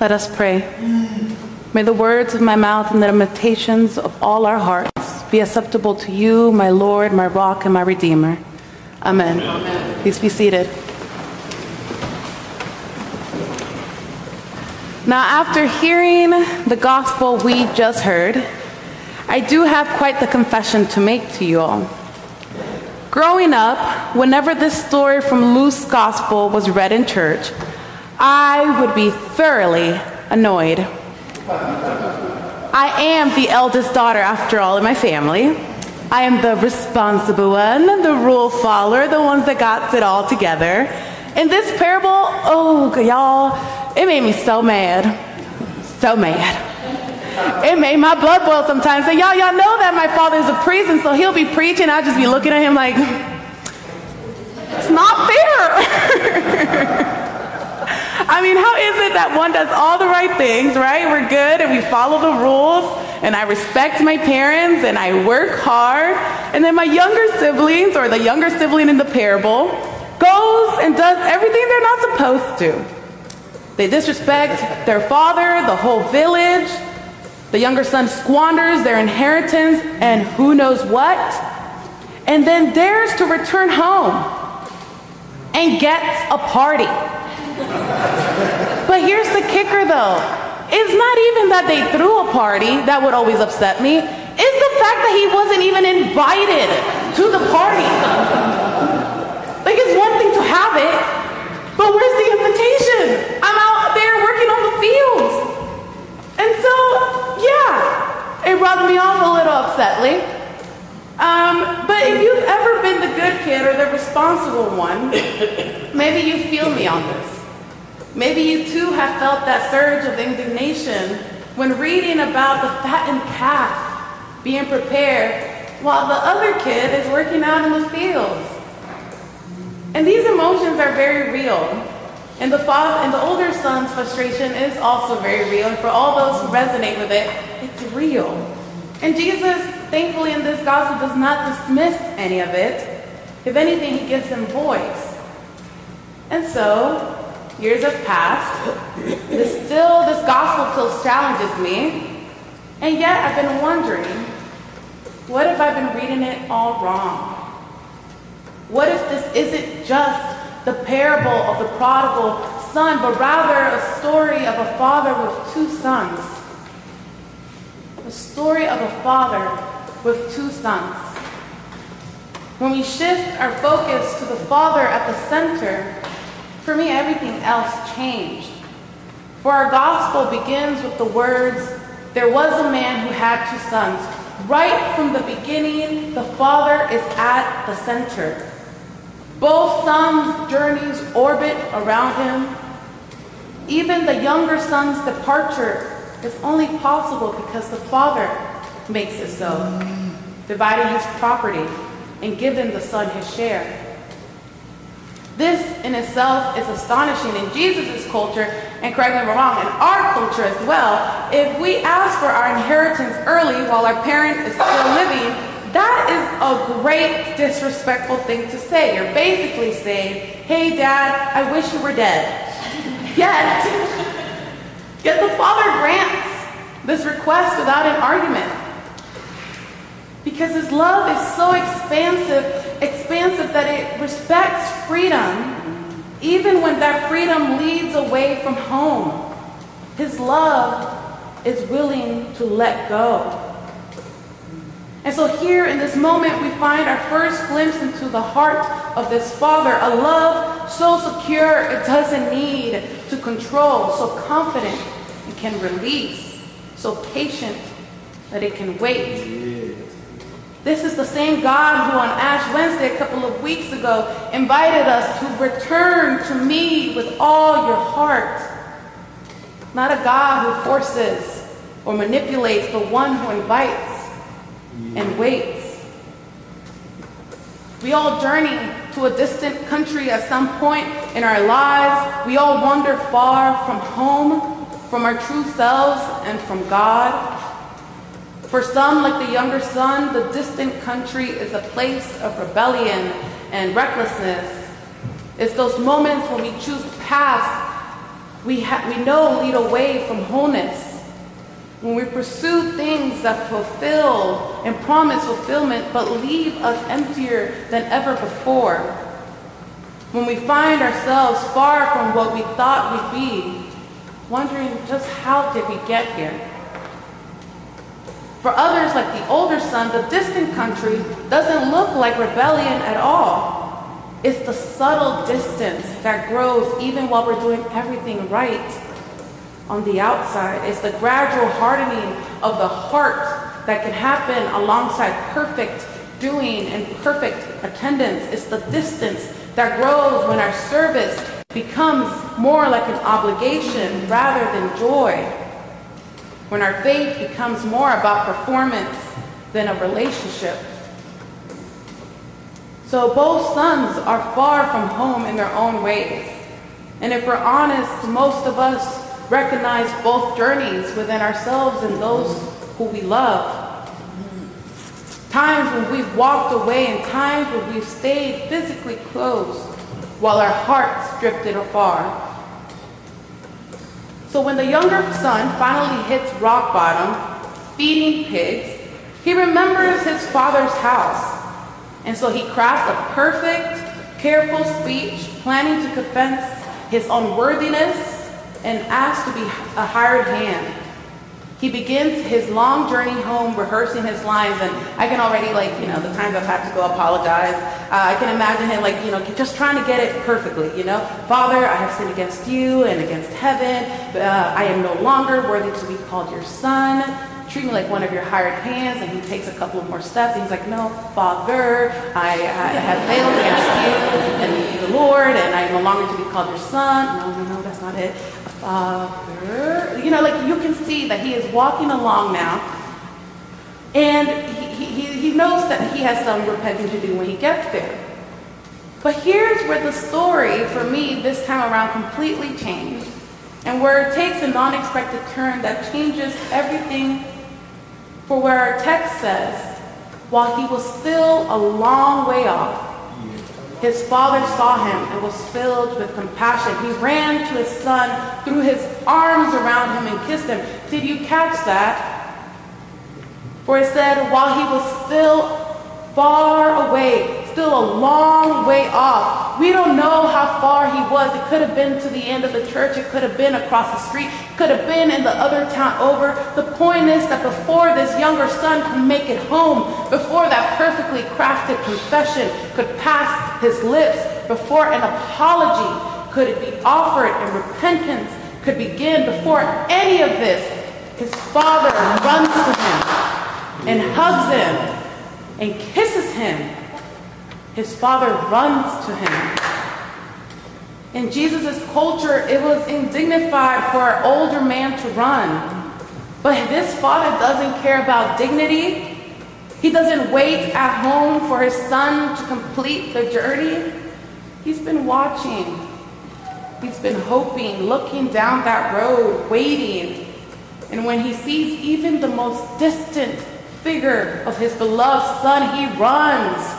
Let us pray. May the words of my mouth and the meditations of all our hearts be acceptable to you, my Lord, my rock, and my Redeemer. Amen. Amen. Please be seated. Now, after hearing the gospel we just heard, I do have quite the confession to make to you all. Growing up, whenever this story from Luke's gospel was read in church, I would be thoroughly annoyed. I am the eldest daughter, after all, in my family. I am the responsible one, the rule follower, the ones that got it all together. In this parable, oh, y'all, it made me so mad. So mad. It made my blood boil sometimes. And y'all know that my father's a priest, and so he'll be preaching. I'll just be looking at him like, it's not fair. I mean, how is it that one does all the right things, right? We're good and we follow the rules, and I respect my parents and I work hard, and then my younger siblings, or the younger sibling in the parable, goes and does everything they're not supposed to. They disrespect their father, the whole village. The younger son squanders their inheritance and who knows what, and then dares to return home and gets a party. But here's the kicker, though. It's not even that they threw a party that would always upset me. It's the fact that he wasn't even invited to the party. Like, it's one thing to have it, but where's the invitation? I'm out there working on the fields. And so, yeah, it rubbed me off a little upsetly. But if you've ever been the good kid or the responsible one, maybe you feel me on this. Maybe you too have felt that surge of indignation when reading about the fattened calf being prepared while the other kid is working out in the fields. And these emotions are very real. And the older son's frustration is also very real. And for all those who resonate with it, it's real. And Jesus, thankfully in this gospel, does not dismiss any of it. If anything, he gives them voice. And so, years have passed. This gospel still challenges me. And yet I've been wondering, what if I've been reading it all wrong? What if this isn't just the parable of the prodigal son, but rather a story of a father with two sons? A story of a father with two sons. When we shift our focus to the father at the center, for me, everything else changed. For our gospel begins with the words, "There was a man who had two sons." Right from the beginning, the father is at the center. Both sons' journeys orbit around him. Even the younger son's departure is only possible because the father makes it so, dividing his property and giving the son his share. This in itself is astonishing in Jesus' culture, and correct me if I'm wrong, in our culture as well. If we ask for our inheritance early while our parent is still living, that is a great disrespectful thing to say. You're basically saying, "Hey Dad, I wish you were dead." Yet the father grants this request without an argument. Because his love is so expansive that it respects freedom, even when that freedom leads away from home. His love is willing to let go. And so here in this moment, we find our first glimpse into the heart of this father, a love so secure it doesn't need to control, so confident it can release, so patient that it can wait. This is the same God who on Ash Wednesday a couple of weeks ago invited us to return to me with all your heart. Not a God who forces or manipulates, but one who invites and waits. We all journey to a distant country at some point in our lives. We all wander far from home, from our true selves, and from God. For some, like the younger son, the distant country is a place of rebellion and recklessness. It's those moments when we choose paths we know lead away from wholeness. When we pursue things that fulfill and promise fulfillment but leave us emptier than ever before. When we find ourselves far from what we thought we'd be, wondering just how did we get here? For others, like the older son, the distant country doesn't look like rebellion at all. It's the subtle distance that grows even while we're doing everything right. On the outside, it's the gradual hardening of the heart that can happen alongside perfect doing and perfect attendance. It's the distance that grows when our service becomes more like an obligation rather than joy. When our faith becomes more about performance than a relationship. So both sons are far from home in their own ways. And if we're honest, most of us recognize both journeys within ourselves and those who we love. Times when we've walked away and times when we've stayed physically close while our hearts drifted afar. So when the younger son finally hits rock bottom, feeding pigs, he remembers his father's house. And so he crafts a perfect, careful speech, planning to confess his unworthiness and asks to be a hired hand. He begins his long journey home rehearsing his lines, and I can already, the times I've had to go apologize, I can imagine him, just trying to get it perfectly, Father, I have sinned against you and against heaven. I am no longer worthy to be called your son. Treat me like one of your hired hands. And he takes a couple of more steps. And he's like, no, Father, I have failed against you and the Lord, and I am no longer to be called your son. No, that's not it. Father, you can see that he is walking along now, and he knows that he has some repenting to do when he gets there. But here's where the story, for me, this time around completely changed, and where it takes a non-expected turn that changes everything. For where our text says, while he was still a long way off, his father saw him and was filled with compassion. He ran to his son, threw his arms around him and kissed him. Did you catch that? For it said, while he was still far away, still a long way off. We don't know how far he was. It could have been to the end of the church. It could have been across the street. It could have been in the other town over. The point is that before this younger son could make it home, before that perfectly crafted confession could pass his lips, before an apology could be offered and repentance could begin, before any of this, his father runs to him and hugs him and kisses him. His father runs to him. In Jesus' culture, it was indignified for an older man to run. But this father doesn't care about dignity. He doesn't wait at home for his son to complete the journey. He's been watching. He's been hoping, looking down that road, waiting. And when he sees even the most distant figure of his beloved son, he runs.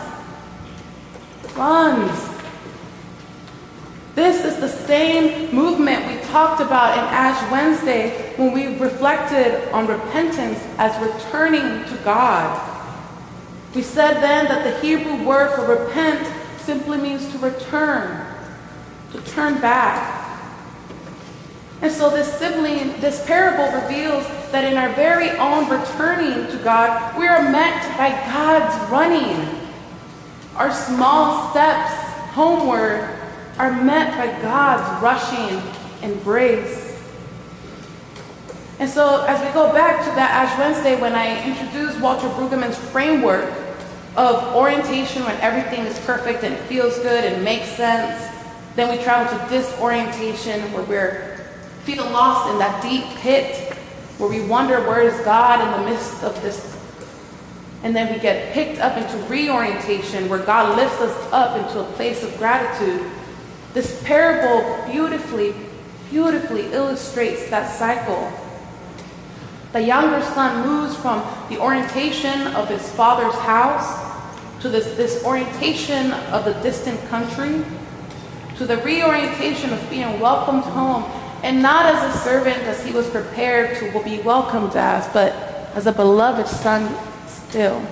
This is the same movement we talked about in Ash Wednesday when we reflected on repentance as returning to God. We said then that the Hebrew word for repent simply means to return, to turn back. And so this parable reveals that in our very own returning to God, we are met by God's running. Our small steps homeward are met by God's rushing embrace. And so as we go back to that Ash Wednesday when I introduced Walter Brueggemann's framework of orientation when everything is perfect and it feels good and makes sense, then we travel to disorientation where we feel lost in that deep pit where we wonder where is God in the midst of this. And then we get picked up into reorientation where God lifts us up into a place of gratitude. This parable beautifully illustrates that cycle. The younger son moves from the orientation of his father's house to this orientation of the distant country, to the reorientation of being welcomed home and not as a servant as he was prepared to be welcomed as, but as a beloved son still.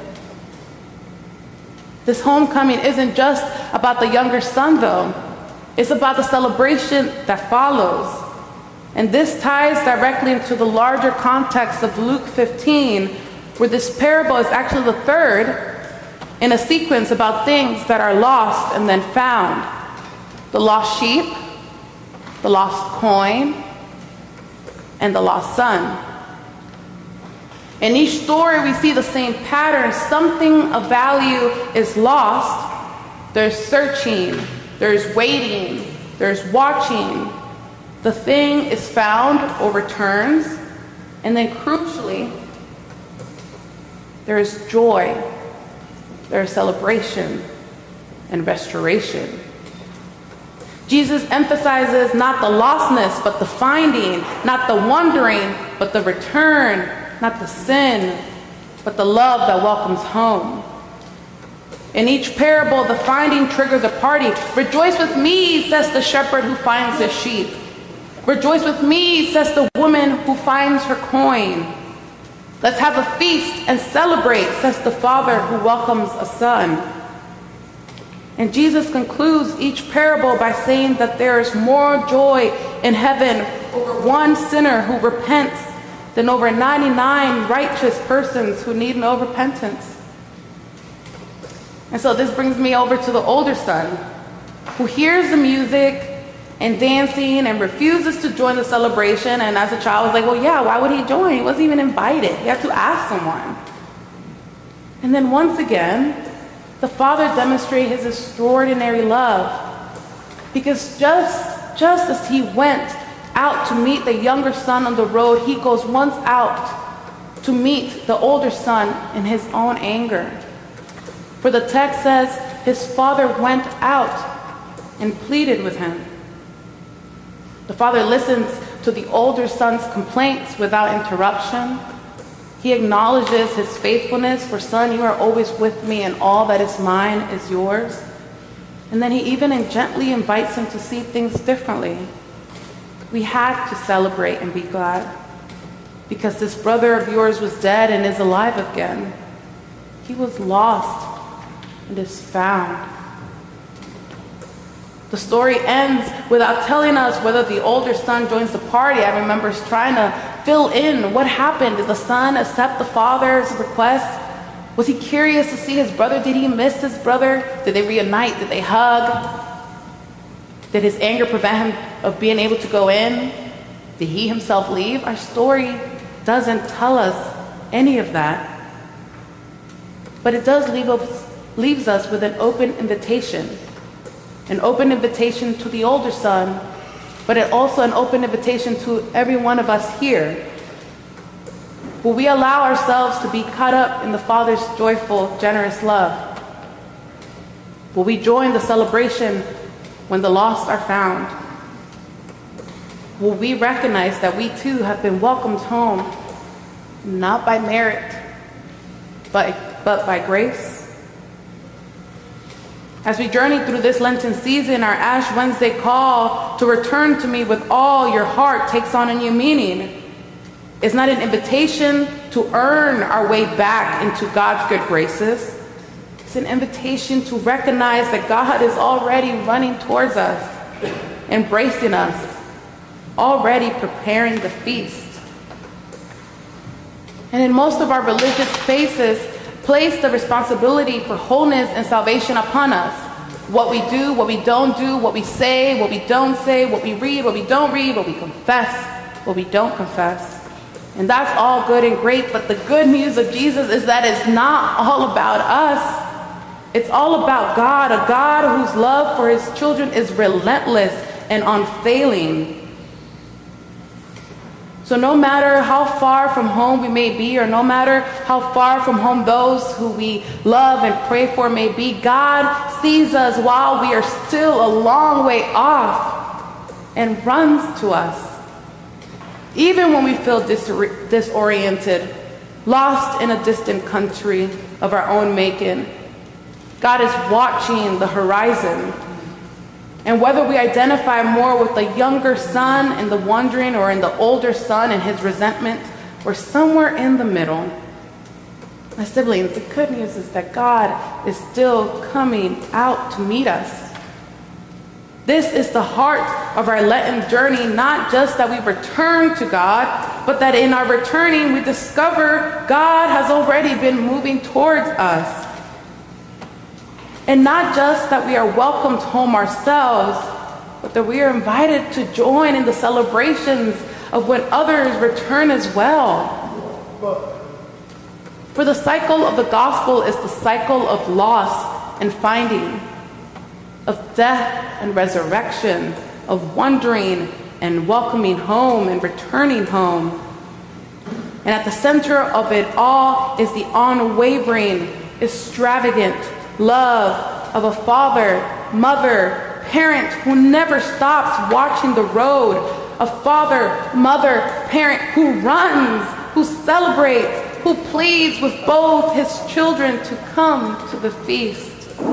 This homecoming isn't just about the younger son, though. It's about the celebration that follows. And this ties directly into the larger context of Luke 15, where this parable is actually the third in a sequence about things that are lost and then found. The lost sheep, the lost coin, and the lost son. In each story, we see the same pattern. Something of value is lost. There's searching, there's waiting, there's watching. The thing is found or returns, and then crucially, there is joy, there is celebration, and restoration. Jesus emphasizes not the lostness, but the finding, not the wandering, but the return, not the sin, but the love that welcomes home. In each parable, the finding triggers a party. Rejoice with me, says the shepherd who finds his sheep. Rejoice with me, says the woman who finds her coin. Let's have a feast and celebrate, says the father who welcomes a son. And Jesus concludes each parable by saying that there is more joy in heaven over one sinner who repents than over 99 righteous persons who need no repentance. And so this brings me over to the older son, who hears the music and dancing and refuses to join the celebration. And as a child, I was like, well, yeah, why would he join? He wasn't even invited. He had to ask someone. And then once again, the father demonstrated his extraordinary love, because just as he went out to meet the younger son on the road, he goes once out to meet the older son in his own anger. For the text says his father went out and pleaded with him. The father listens to the older son's complaints without interruption. He acknowledges his faithfulness, for son, you are always with me, and all that is mine is yours. And then he even gently invites him to see things differently. We had to celebrate and be glad, because this brother of yours was dead and is alive again. He was lost and is found. The story ends without telling us whether the older son joins the party. I remember trying to fill in what happened. Did the son accept the father's request? Was he curious to see his brother? Did he miss his brother? Did they reunite? Did they hug? Did his anger prevent him of being able to go in? Did he himself leave? Our story doesn't tell us any of that. But it does leaves us with an open invitation. An open invitation to the older son, but also an open invitation to every one of us here. Will we allow ourselves to be caught up in the Father's joyful, generous love? Will we join the celebration when the lost are found? Will we recognize that we too have been welcomed home, not by merit, but by grace? As we journey through this Lenten season, our Ash Wednesday call to return to me with all your heart takes on a new meaning. It's not an invitation to earn our way back into God's good graces. It's an invitation to recognize that God is already running towards us, embracing us, already preparing the feast. And in most of our religious spaces, place the responsibility for wholeness and salvation upon us. What we do, what we don't do, what we say, what we don't say, what we read, what we don't read, what we confess, what we don't confess. And that's all good and great, but the good news of Jesus is that it's not all about us. It's all about God, a God whose love for his children is relentless and unfailing. So no matter how far from home we may be, or no matter how far from home those who we love and pray for may be, God sees us while we are still a long way off and runs to us. Even when we feel disoriented, lost in a distant country of our own making, God is watching the horizon. And whether we identify more with the younger son and the wandering or in the older son and his resentment, we're somewhere in the middle. My siblings, the good news is that God is still coming out to meet us. This is the heart of our Lenten journey, not just that we return to God, but that in our returning we discover God has already been moving towards us. And not just that we are welcomed home ourselves, but that we are invited to join in the celebrations of when others return as well. For the cycle of the gospel is the cycle of loss and finding, of death and resurrection, of wandering and welcoming home and returning home. And at the center of it all is the unwavering, extravagant love of a father, mother, parent who never stops watching the road, a father, mother, parent who runs, who celebrates, who pleads with both his children to come to the feast.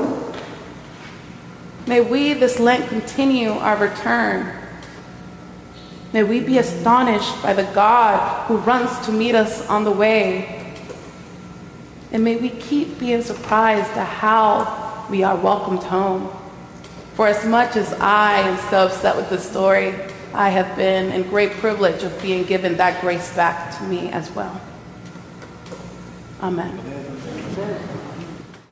May we this Lent continue our return. May we be astonished by the God who runs to meet us on the way. And may we keep being surprised at how we are welcomed home. For as much as I am so upset with this story, I have been in great privilege of being given that grace back to me as well. Amen.